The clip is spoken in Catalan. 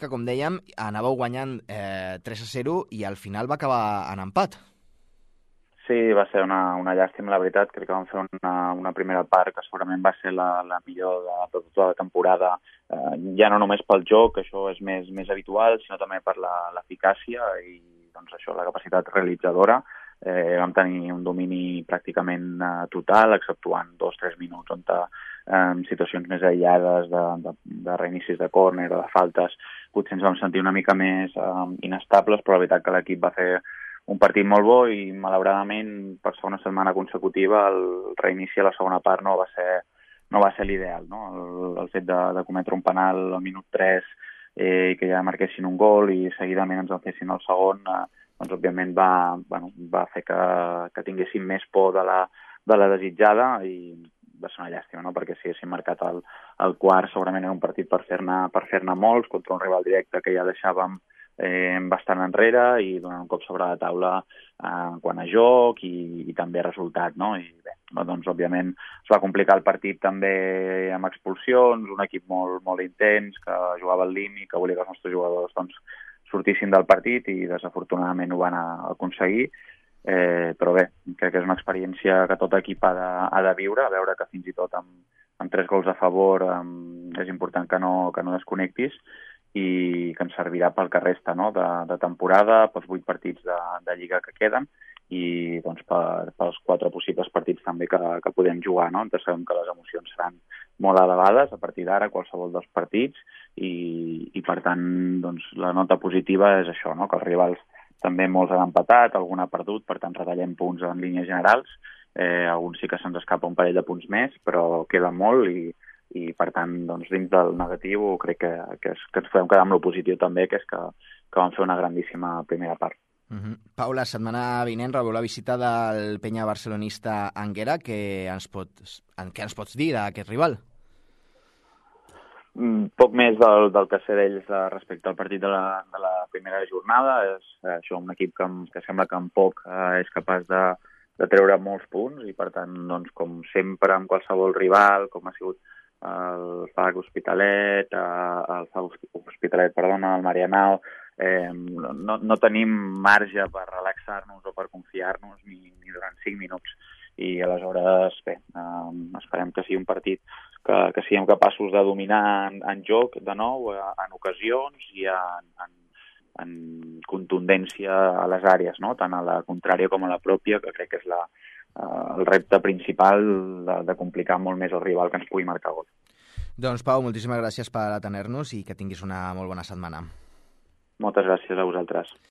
que, com dèiem, anàveu guanyant 3-0 i al final va acabar en empat. Sí, va ser una llàstima, la veritat. Crec que vam fer una primera part que segurament va ser la millor de tota la temporada, ja no només pel joc, que això és més habitual, sinó també per l'eficàcia i doncs, això, la capacitat realitzadora. Vam tenir un domini pràcticament total, exceptuant 2-3 minuts on situacions més aïllades de reinicis de córner o de faltes potser ens vam sentir una mica més inestables, però la veritat que l'equip va fer un partit molt bo i malauradament per segona setmana consecutiva el reinici a la segona part no va ser l'ideal, no? El fet de cometre un penal al minut 3 i que ja marquessin un gol i seguidament ens en fessin el segon, doncs òbviament va fer que tinguéssim més por de la desitjada i va ser una llàstima, no? Perquè si haguéssim marcat el quart segurament era un partit per fer-ne molts contra un rival directe que ja deixàvem bastant enrere i donant un cop sobre la taula quant a joc i també resultat, no? I bé, doncs òbviament es va complicar el partit també amb expulsions, un equip molt, molt intens que jugava al límit, que volia que els nostres jugadors doncs, sortissin del partit i desafortunadament ho van aconseguir, però bé, crec que és una experiència que tot equip ha de viure, a veure que fins i tot amb 3 gols a favor és important que no desconnectis i que ens servirà pel que resta, no? de temporada, pels 8 partits de Lliga que queden i doncs, pels 4 possibles partits també que podem jugar. No? Ens sabem que les emocions seran molt elevades a partir d'ara, qualsevol dels partits, i per tant doncs, la nota positiva és això, no? Que els rivals també molts han empatat, algun ha perdut, per tant retallem punts en línies generals, alguns sí que se'ns escapa un parell de punts més, però queda molt i per tant, doncs, dins del negatiu crec que ens podem quedar amb lo positiu també, que és que vam fer una grandíssima primera part. Pau, la setmana vinent rebeu la visita del penya barcelonista Anguera. Què ens pots dir d'aquest rival? Poc més del que sé d'ells respecte al partit de la primera jornada. És això, un equip que sembla que en poc és capaç de treure molts punts i per tant, doncs, com sempre amb qualsevol rival, com ha sigut el FAC Hospitalet, el Marianao, no tenim marge per relaxar-nos o per confiar-nos ni durant 5 minuts. I aleshores, bé, esperem que sigui un partit que siguem capaços de dominar en joc de nou, en ocasions i en contundència a les àrees, no? Tant a la contrària com a la pròpia, que crec que és el repte principal de complicar molt més el rival que ens pugui marcar gol. Doncs Pau, moltíssimes gràcies per atener-nos i que tinguis una molt bona setmana. Moltes gràcies a vosaltres.